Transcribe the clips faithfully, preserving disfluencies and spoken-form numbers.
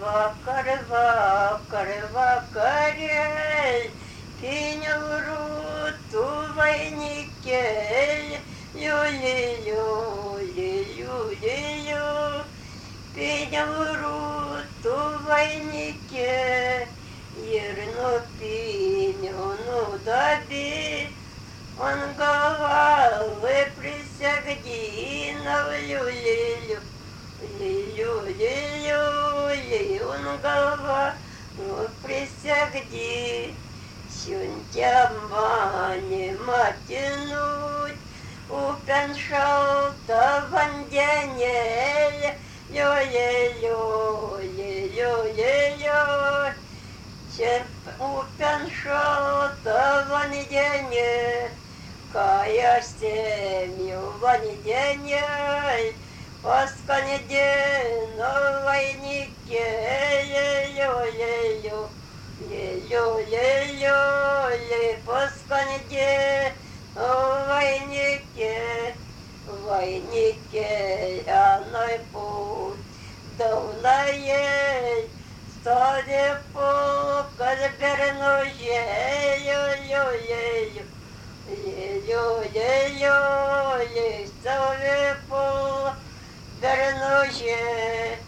vakar, vakar, vakarėl, pinių rūtų vainikėlį, liuli, liuli, liuli, liuli, pinių rūtų vainikėlį, ir nupyniau, nudabė, ant galvą prisegdinau, liuli, liuli. Liuli, liuli, un galva, nu prisegdi, siuntė mane matinut, upen šaltą vandenėlį, liuli, liuli, liuli, liuli, čia upen šaltą vandenėlį, ką aš sėmiau vandenėlį, paskanė dieno vainikė, lėliu, lėliu, lėliu, lėliu, lėliu, paskanė dieno vainikė, vainikė, anoj pūt, daunajai, stodė pulkas bernužė, lėliu, lėliu, lėliu, lėliu, lėliu, stodė pulkas, bernužė,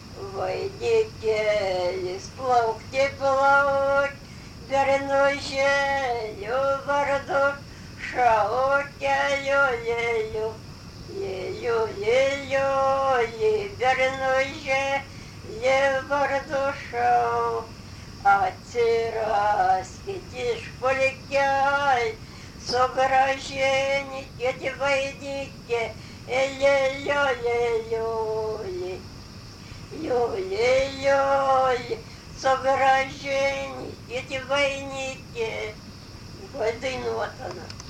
vainikėlis, plaukti plauk, bernužė, jų vardu šaukia, liuliu, liuliu, liuliu, bernužė, jų vardu šau, atsiraskit išpulkiai, sugrąžinkit vainikė, liuliu, liuliu, liuliu, liuliu, sugrąžinkit vainikė, dainuotana.